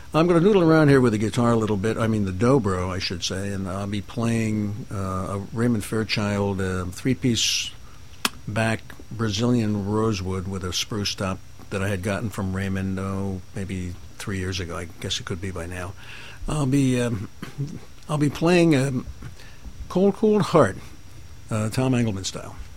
I'm going to noodle around here with the guitar a little bit. I mean, the dobro, I should say, and I'll be playing a Raymond Fairchild three-piece back Brazilian rosewood with a spruce top that I had gotten from Raymond, maybe 3 years ago. I guess it could be by now. I'll be playing Cold Cold Heart, Tom Engelman style.